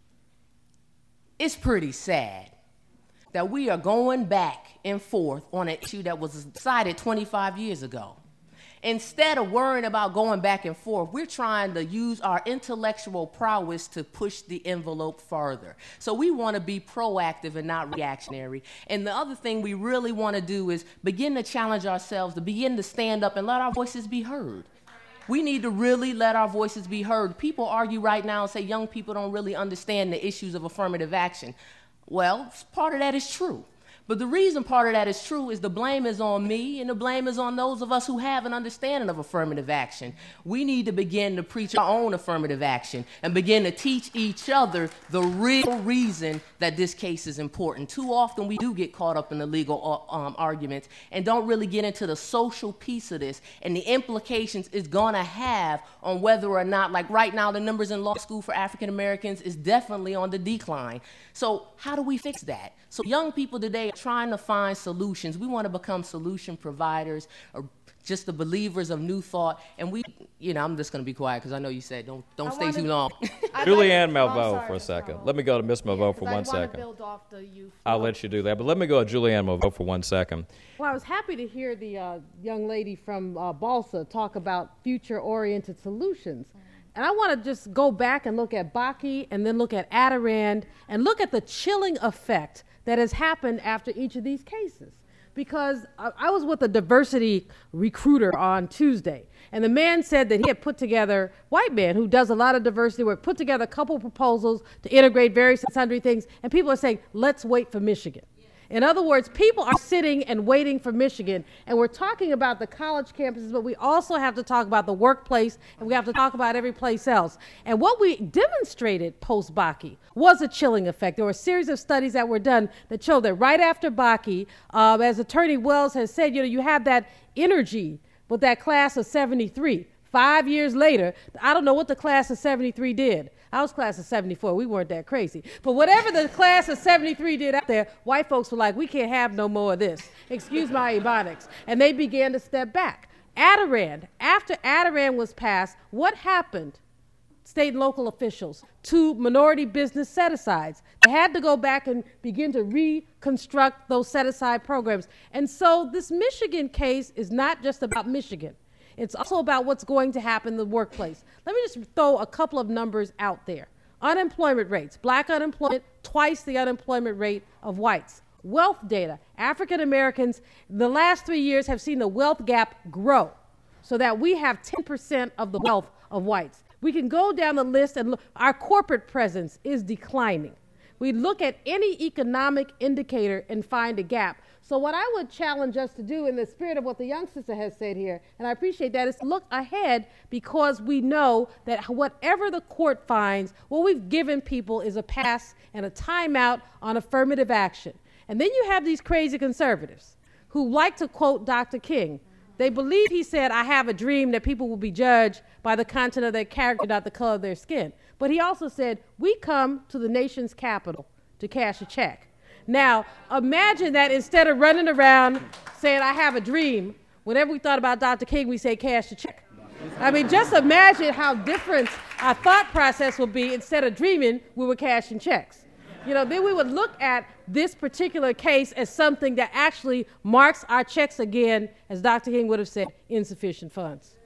It's pretty sad that we are going back and forth on an issue that was decided twenty-five years ago. Instead of worrying about going back and forth, we're trying to use our intellectual prowess to push the envelope further. So we want to be proactive and not reactionary. And the other thing we really want to do is begin to challenge ourselves, to begin to stand up and let our voices be heard. We need to really let our voices be heard. People argue right now and say young people don't really understand the issues of affirmative action. Well, part of that is true. But the reason part of that is true is the blame is on me, and the blame is on those of us who have an understanding of affirmative action. We need to begin to preach our own affirmative action and begin to teach each other the real reason that this case is important. Too often we do get caught up in the legal um, arguments and don't really get into the social piece of this and the implications it's going to have on whether or not, like right now, the numbers in law school for African Americans is definitely on the decline. So how do we fix that? So young people today are trying to find solutions. We want to become solution providers or just the believers of new thought. And we, you know, I'm just going to be quiet because I know you said don't don't I stay too long. Julianne Malveaux for a second. Let me go to Miz Malveaux for one second. Build off the youth. I'll let you do that. But let me go to Julianne Malveaux for one second. Well, I was happy to hear the uh, young lady from uh, Balsa talk about future-oriented solutions. And I want to just go back and look at Bakke and then look at Adirond and look at the chilling effect that has happened after each of these cases. Because I, I was with a diversity recruiter on Tuesday, and the man said that he had put together, white man who does a lot of diversity work, put together a couple proposals to integrate various and sundry things, and people are saying, let's wait for Michigan. In other words, people are sitting and waiting for Michigan, and we're talking about the college campuses, but we also have to talk about the workplace, and we have to talk about every place else. And what we demonstrated post-Bakke was a chilling effect. There were a series of studies that were done that showed that right after Bakke, uh, as Attorney Wells has said, you know, you have that energy with that class of seventy-three. Five years later, I don't know what the class of seventy-three did. I was class of seventy-four. We weren't that crazy. But whatever the class of seventy-three did out there, white folks were like, we can't have no more of this. Excuse my ebonics. And they began to step back. Adirond, after Adirond was passed, what happened, state and local officials, to minority business set-asides? They had to go back and begin to reconstruct those set-aside programs. And so this Michigan case is not just about Michigan. It's also about what's going to happen in the workplace. Let me just throw a couple of numbers out there. Unemployment rates. Black unemployment, twice the unemployment rate of whites. Wealth data. African Americans, the last three years have seen the wealth gap grow so that we have ten percent of the wealth of whites. We can go down the list and look. Our corporate presence is declining. We look at any economic indicator and find a gap. So what I would challenge us to do in the spirit of what the young sister has said here, and I appreciate that, is to look ahead because we know that whatever the court finds, what we've given people is a pass and a timeout on affirmative action. And then you have these crazy conservatives who like to quote Doctor King. They believe he said, I have a dream that people will be judged by the content of their character, not the color of their skin. But he also said, we come to the nation's capital to cash a check. Now, imagine that instead of running around saying, I have a dream, whenever we thought about Doctor King, we say, cash a check. I mean, just imagine how different our thought process would be. Instead of dreaming, we were cashing checks. You know, then we would look at this particular case as something that actually marks our checks again, as Doctor King would have said, insufficient funds.